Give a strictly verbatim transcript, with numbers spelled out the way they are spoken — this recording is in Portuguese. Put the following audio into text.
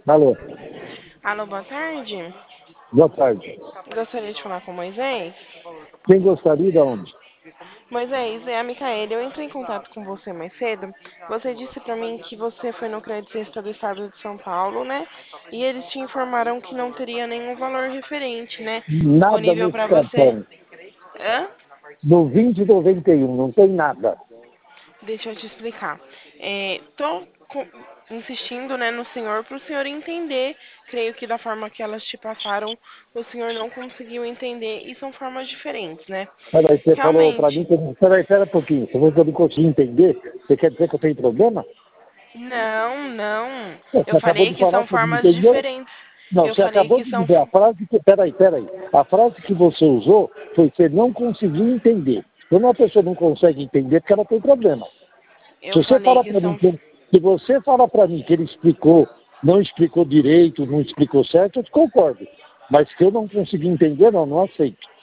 Alô, Alô, boa tarde. boa tarde. Gostaria de falar com o Moisés. Quem gostaria de onde? Moisés, é a Micaela. Eu entrei em contato com você mais cedo. Você disse pra mim que você foi no Crédito Sexta do Estado de São Paulo, né? E eles te informaram que não teria nenhum valor referente, né? Nada Disponível nesse pra você. cartão. Hã? Do vinte e noventa e um, não tem nada. Deixa eu te explicar. É, tô co- insistindo, né, no senhor para o senhor entender. Creio que da forma que elas te passaram, o senhor não conseguiu entender e são formas diferentes, né? Peraí, você falou para Realmente, mim que... Peraí, pera um pouquinho. Você falou que eu não consegui entender. Você quer dizer que eu tenho problema? não, não. Você Eu acabou falei de que falar são que não formas entendeu? diferentes. Não, Eu você falei acabou que de são. dizer a frase que... Peraí, peraí. A frase que você usou foi que você não conseguiu entender. Quando uma pessoa não consegue entender, é porque ela tem problema. Se Eu você falei fala que para mim são. que ele- se você fala para mim que ele explicou, não explicou direito, não explicou certo, eu te concordo. Mas que eu não consegui entender, não, não aceito.